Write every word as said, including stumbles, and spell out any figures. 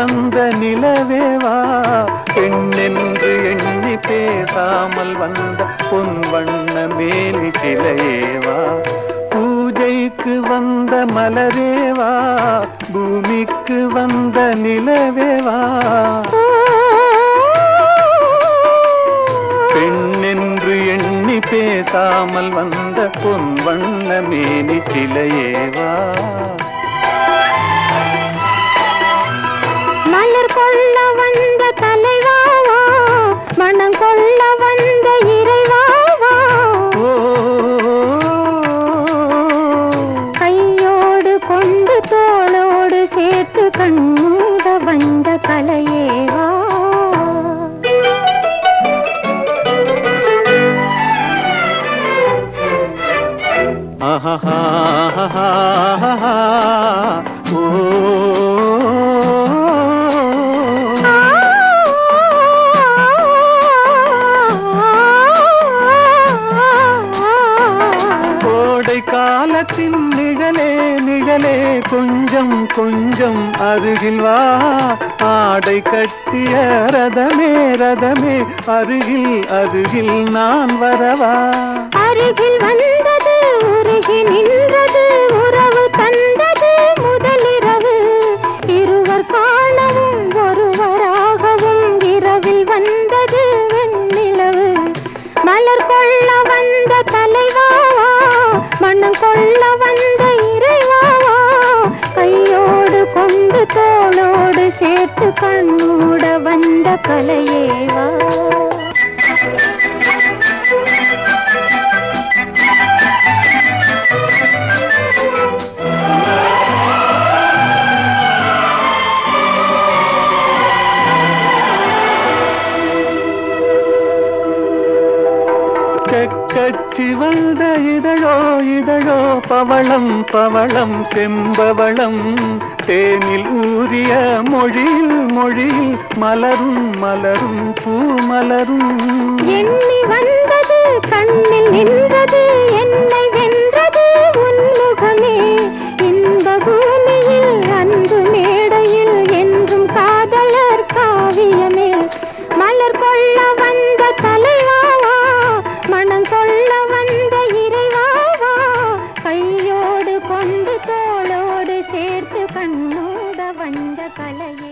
வந்த நிலவேவா, பெண்ணென்று எண்ணி பேசாமல் வந்த பொன் வண்ண மேனி சிலையேவா, பூஜைக்கு வந்த மலரேவா, பூமிக்கு வந்த நிலவேவா, பெண்ணென்று எண்ணி பேசாமல் வந்த பொன் வண்ண மேனி சிலையேவா. மலர் கொள்ள வந்த தலைவாவா, மனம் கொள்ள வந்த இறைவாவா, கையோடு கொண்டு தோளோடு சேர்த்து கண்ணூட வந்த கலையேவா. ஆஹா ஓ கோடை காலத்தின் நிழலே நிழலே கொஞ்சம் கொஞ்சம் அருகில் வா, ஆடை கட்டிய ரதமே ரதமே அருகில் அருகில் நான் வரவா. அருகில் வந்தது உருகி நின்றது உறவு தந்தது முதலிரவு, இருவர் காணவும் ஒருவராகவும் இரவில் வந்தது வெண்ணிலவு. மலர் கொள்ள வந்த தலைவாவா, மனம் கொள்ள வந்த இறைவாவா, கையோடு கொண்டு தோளோடு சேர்த்து கண்ணூட வந்த கலையேவா. கச்சி வந்த இதழோ இதழோ பவளம் பவளம் செம்பவளம், தேனில் ஊறிய மொழியில் மொழியில் மலரும் மலரும் பூமலரும். எண்ணி வந்தது கண்ணில் நின்றது என்னை வென்றது உன்முகமே, இன்ப பூமியில் அன்பு மேடையில் என்றும் காதலர் காவியமே. மலர் கொள்ள வந்த தலைவாவா, மனம் கொள்ள வந்த இறைவாவா, கையோடு கொண்டு தோளோடு சேர்த்து கண்ணோட வந்த கலையே.